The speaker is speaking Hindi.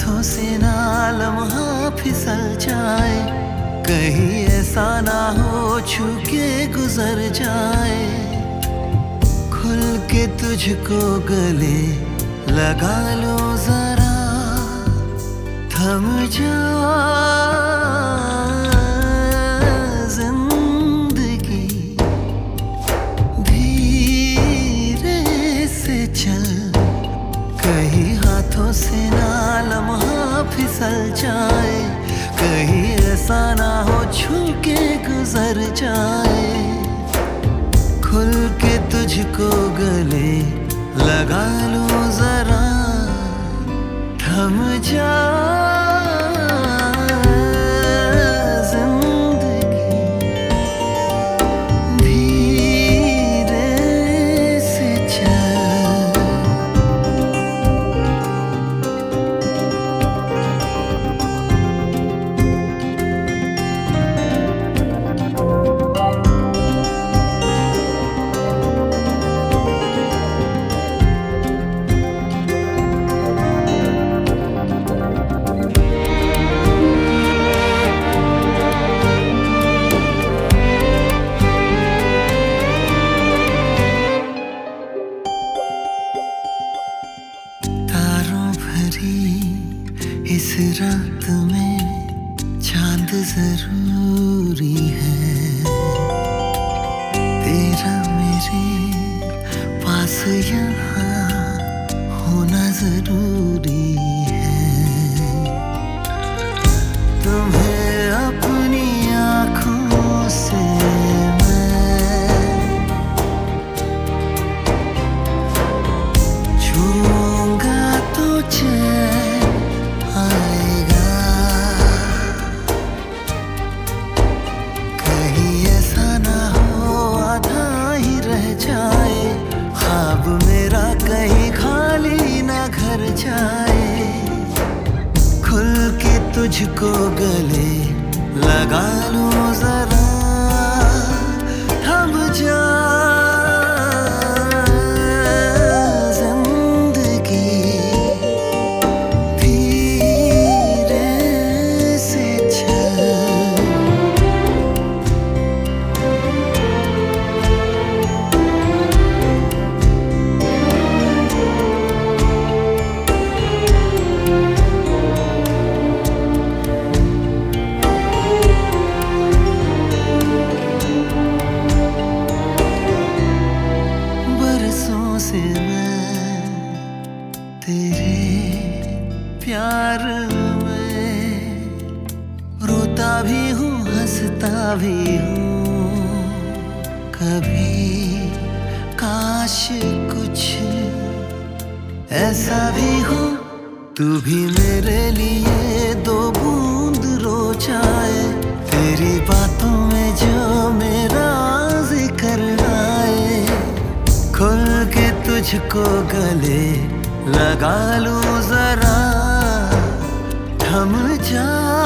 हाथों से ना लम्हा फिसल जाए, कहीं ऐसा ना हो छू के गुजर जाए। खुल के तुझको गले लगा लो जरा, थम जा जिंदगी, धीरे से चल, कहीं हाथों से ना लम्हा फिसल जाए, कहीं ऐसा ना हो छू के गुजर जाए। खुल के तुझको गले लगा लो जरा, थम जा इस रात में चांद जरूरी है, तेरा मेरे पास यहाँ होना जरूरी है। तुम्हें अपनी आँखों से मैं छूऊंगा तो चैन आएगा, कहीं ऐसा ना हो आधा ही रह जाए, ख्वाब मेरा कहीं खाली ना घर जाए। खुल के तुझको गले लगा लो जरा, थम जा से मैं तेरे प्यार में रोता भी हूँ हंसता भी हूँ, कभी काश कुछ ऐसा भी हो तू भी मेरे लिए दो बूंद रो जाए, तेरी बातों में जो मेरा जिक्र आए। खुल के तुझको गले लगा लूं जरा, थम जा।